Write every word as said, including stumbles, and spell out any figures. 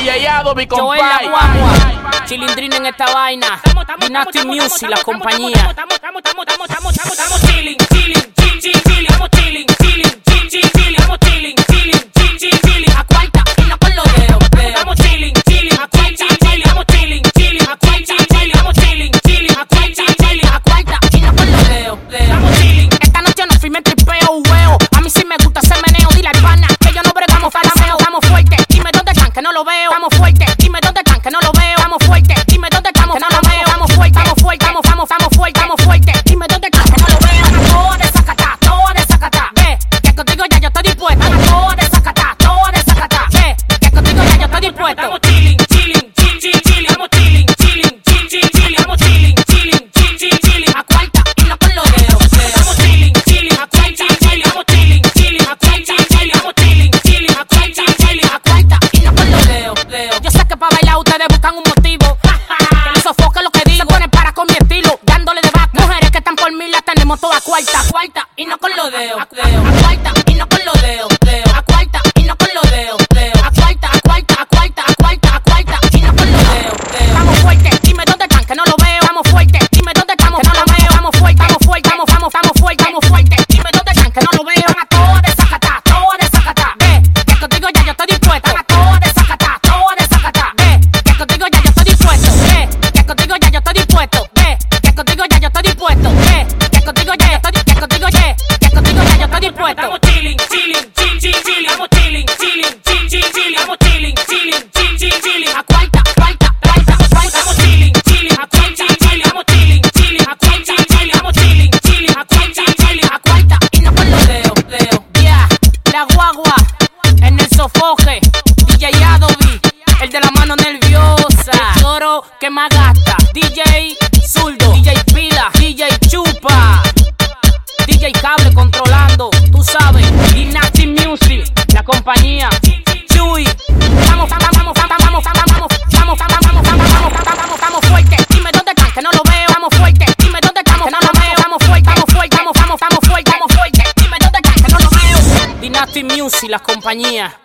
D J mi Joel la guagua, Chilindrina en esta vaina. Dynasty Music, la compañía. Estamos, estamos, estamos, estamos, estamos, estamos chilling, chilling, chilling, chilling, estamos chilling, chilling, chilling, chilling, estamos chilling, chilling, chilling, chilling. A cuarta y no con los dedos. Estamos chilling, chilling, a cuarta, chilling, estamos chilling, chilling, a cuarta, chilling, estamos chilling, chilling, a cuarta, chilling, a cuarta y no con los dedos. Estamos chilling. Esta noche nos firme tripeo, huevo. A mí sí me gusta ese meneo, dile al pana que yo no bregamos falameo. Estamos fuertes, dime dónde están que no lo veo. Estamos fuertes, dime dónde están que no lo veo. Estamos fuertes, dime dónde estamos que no lo veo. Estamos fuertes, estamos fuertes, estamos, estamos, estamos fuertes, estamos fuertes. Dime dónde están que no lo veo. Todo desacatá, todo desacatá. Ve, que contigo ya yo estoy dispuesto. Todo desacatá, todo desacatá. Ve, que contigo ya yo estoy dispuesto. Estamos chilling, chilling, chilling, chilling, chilling. Estamos chilling, chilling, chilling, chilling. Estamos chilling, chilling, chilling, chilling. A cuarta y no con los dedos. Estamos chilling, chilling, a cuarta, chilling. Estamos chilling, chilling, a cuarta, chilling. Estamos chilling, chilling, a cuarta, chilling. A cuarta y no con los dedos. Yo sé que para bailar ustedes buscan un motivo. Que no sofoque lo que digo. Se ponen para con mi estilo, dándole de back. Mujeres que están por mí las tenemos todas cuarta, cuarta y no con los dedos. A cuarta y no con los dedos. A cuarta y no con los dedos. A cuarta, a cuarta, a cuarta, a cuarta, a cuarta y no con los dedos. Estamos fuertes, dime dónde están que no lo veo. Estamos fuertes, dime dónde estamos que no lo veo. Estamos fuertes, estamos fuertes, estamos, estamos, estamos fuertes, estamos fuertes. Dime dónde están que no lo veo. Van a todo desacatá, todo desacatá. Ve, que contigo ya yo estoy dispuesto. Van a todo desacatá, todo desacatá. Ve, que contigo ya yo estoy dispuesto. Ve, que contigo ya yo estoy dispuesto. Ve, que contigo ya yo estoy dispuesto. Ve, que contigo ya yo estoy, que contigo ya, que contigo ya yo estoy dispuesto. Estamos chilling, chilling, chilling, chilling. Estamos chilling, chilling, chilling, chilling. Estamos chilling, chilling, chilling, chilling. A cuarta, cuarta, cuarta, cuarta. Estamos chilling, chilling, a cuarta, chilling. Estamos chilling, chilling, a cuarta, chilling. Estamos chilling, chilling, a cuarta, chilling. A cuarta y no con los dedos, dedos. Ya, la guagua en el sofoque. D J Adobe, el de la mano nerviosa. El toro que más gasta. D J Zurdo, D J Pila, D J Chupa, D J Cable controlando, tú sabes. Dynasty Music, la compañía. Chuy, vamos, vamos, vamos, vamos, vamos, vamos, vamos, vamos, vamos, vamos, vamos, vamos, vamos fuertes. Dime dónde están que no lo veo. Vamos fuertes, dime dónde estamos que no lo veo. Vamos fuertes, vamos fuertes, vamos, vamos, vamos fuertes, vamos fuertes. Dime dónde están que no lo veo. Dynasty Music, la compañía.